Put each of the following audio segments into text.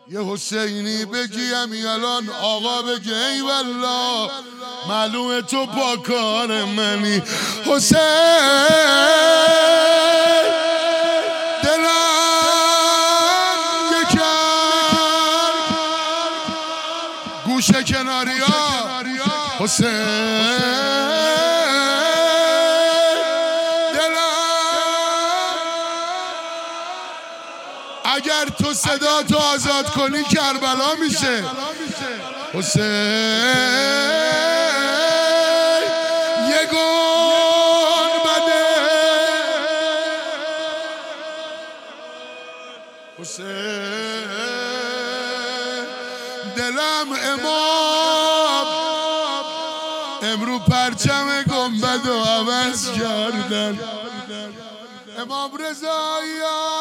یه حسینی بگیم الان آقا بگه ای والله معلومه تو با کار منی حسین دلم یکم گوشه کناریا حسین اگر تو صدا تو آزاد کنی کربلا میشه حسین یه گنبده حسین دلم امام امرو پرچم گنبد و عوض کردن امام رضایی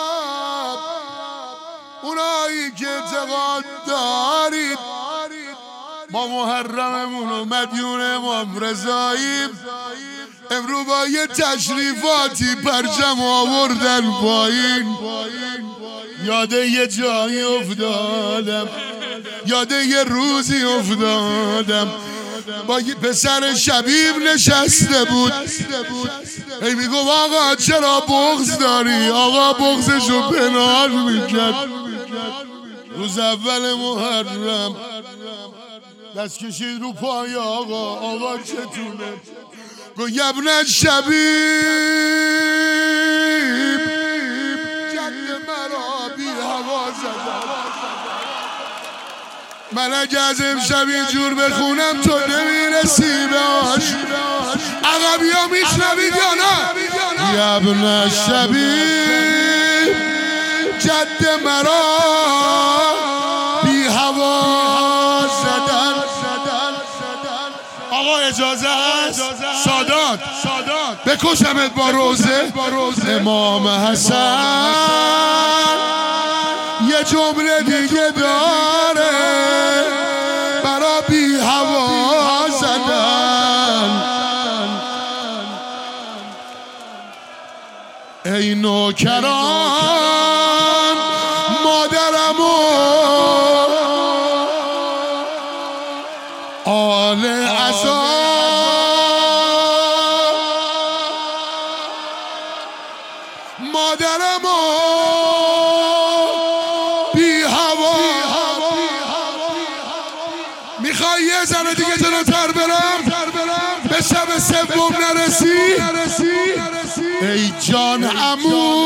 اونایی که اعتقاد دارید ما محرممون و مدیون امام رضاییم امرو با یه تشریفاتی پرچم آوردن پایین یاد یه جایی افتادم یاد یه روزی افتادم با یه پسر شبیب نشسته بود ای میگو آقا چرا بغض داری آقا بغضشو پنهان میکرد روز اول محرم دست کشید رو پای آقا چتونه گو یبن شبیب جد مرا بی هوا زدن من اگه از امشب اینجور بخونم تو نمیرسی بهاش عقبی ها میشنوید یا نه یبن شبیب جد مرا بی هوا زدن آقا اجازه هست سادات بکشمت با روزه امام حسن یه جمله دیگه داره برا بی هوا زدن ای نوکران مادرمو آل عزا مادرمو بی هوا میخوای یه ذره دیگه جلوتر برم به شب سوم نرسی ای جان عمو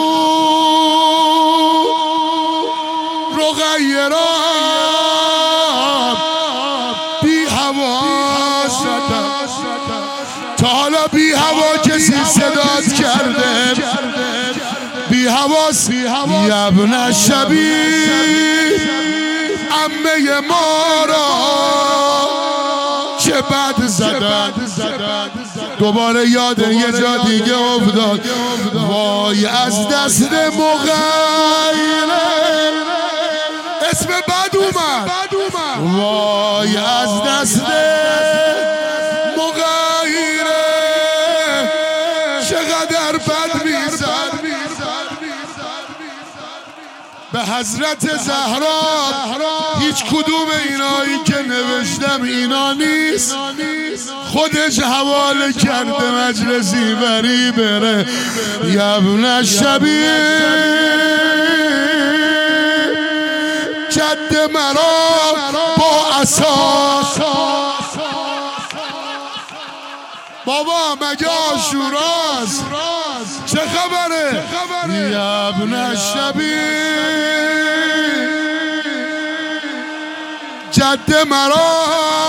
رقیرام بی هوا زدن تا حالا بی هوا کسی صدات کرده بی هواست یبن شبیب عمه ما را چه بد زدن دوباره یاد یه جا دیگه افتاد وای از دست مغیره اسم بد اومد وای از دست مغیره چقدر بد میزد به حضرت زهرا هیچ کدوم اینایی که نوشتم اینا نیست خودش حواله کرده مجلسی بری بره یبن شبیب جد مرا با عصا بابا مگه عاشوراست چه خبره یبن شبیب جد مرا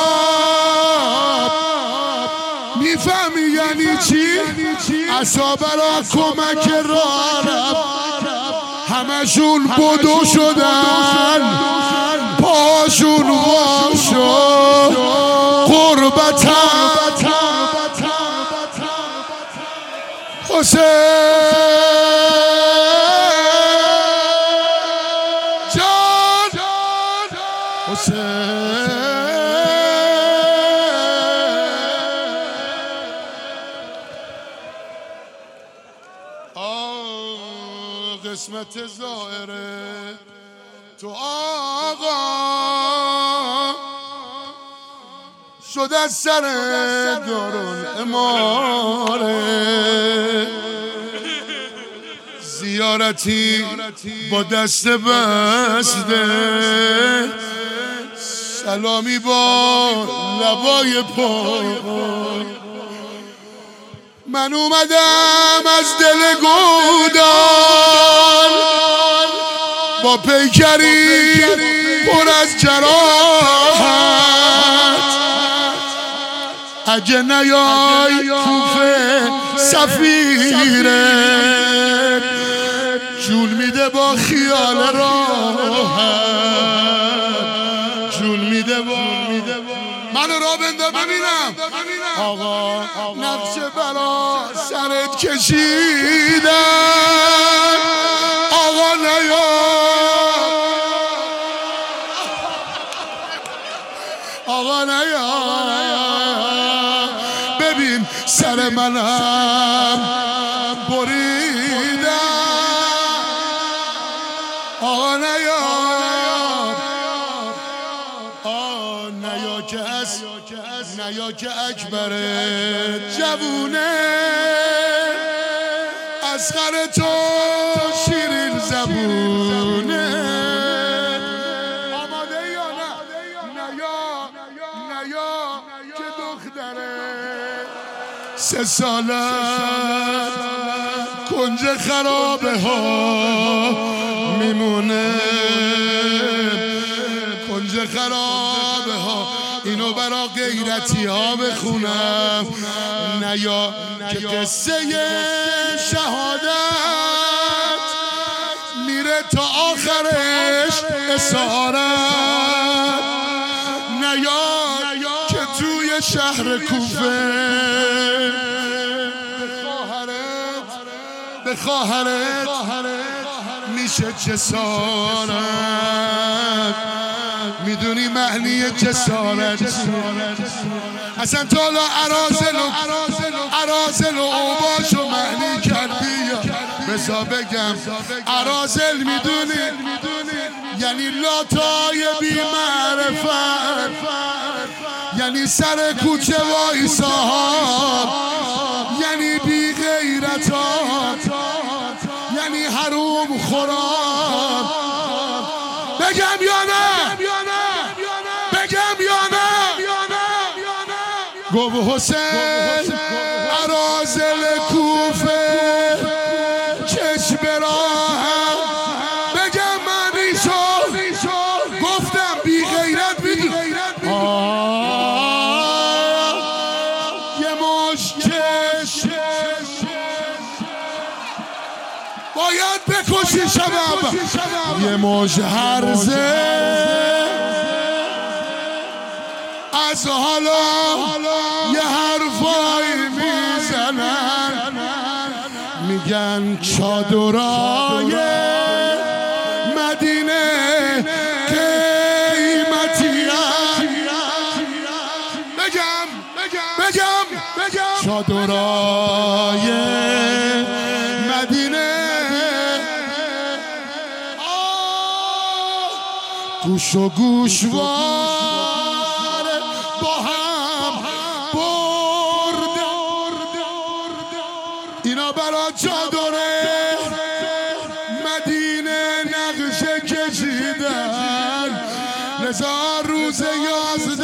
میفهمی یعنی چی عصا برا کمک رارم همشون بدو شدن پاشون واشو قربتم حسین جان حسین قسمت ظاهره تو آقا شد از سر دارالاماره زیارتی با دست بسته سلامی با لبای پر من اومدم از دل گودال با پیکری پر از جراحت اگه نیای کوفه سفیره جون میده با خیال راحت جون میده با منو را بنده ببینم آقا نقش برا سرت کشیدم آقا نیا آقا نیا ببین سر منم بریدم آقا نیا نیا که اکبر جوونه اصغر تو شیرین زبونه آماده یا نه نیا که دختره 3 ساله کنج خرابه ها میمونه کنج خرابه ها اینو برا غیرتی ها بخونم نیا که قصه شهادت میره تا آخرش اسارت نیا که توی شهر کوفه به خواهرت میشه جسارت میدونی معنی جسارت اصلا تالا عرازل و اوباشو معنی کردی بزا بگم عرازل میدونی یعنی لاتای بی معرفت یعنی سر کوچه وایسا یعنی بی غیرتات یعنی حروم خوران بگم یا نه گو حسین عرازل کوفه چشم راهم بگم من ایشو گفتم بی غیرت بگی یه مش چشم باید بکشی شبم یه مش هرزه از حالا یه حرفایی میزنن میگن چادرای مدینه قیمتی‌ان بگم چادرای مدینه گوش و گوشوار با هم برده اینا برا چادره مدینه نقشه کشیدن لذا روز 11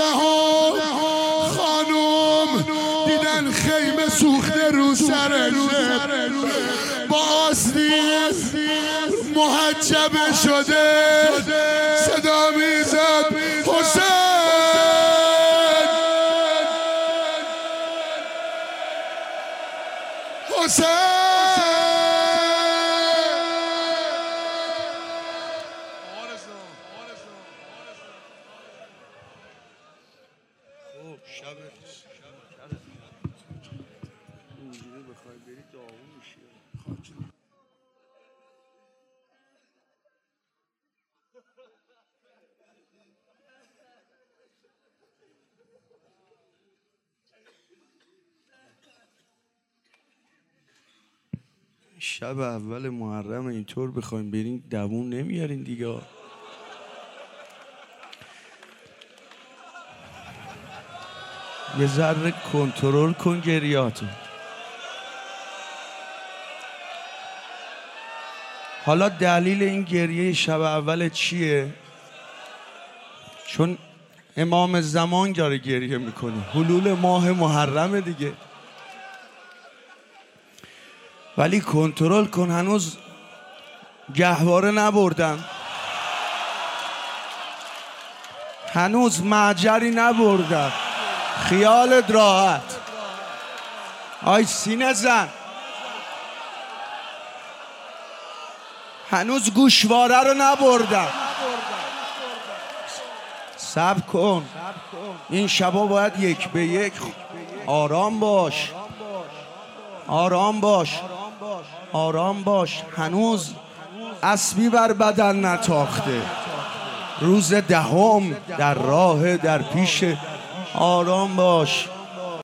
خانوم دیدن خیمه سوخته رو سرشه با آستین محجبه شده صدا میزد حسین شب اول محرم اینطور بخوایم برین دووم نمیارین دیگه یه ذره کنترل کن گریاتو. حالا دلیل این گریه شب اول چیه؟ چون امام زمان داره گریه میکنه، حلول ماه محرم دیگه. ولی کنترل کن، هنوز گهواره نبردن، هنوز معجری نبردن، خیالت راحت. آی سینه زن، هنوز گوشواره رو نبردن. صبر کن، این شبا باید یک به یک. آرام باش، آرام باش، آرام باش. هنوز اسبی بر بدن نتاخته، روز 10 در راه، در پیش. آرام باش.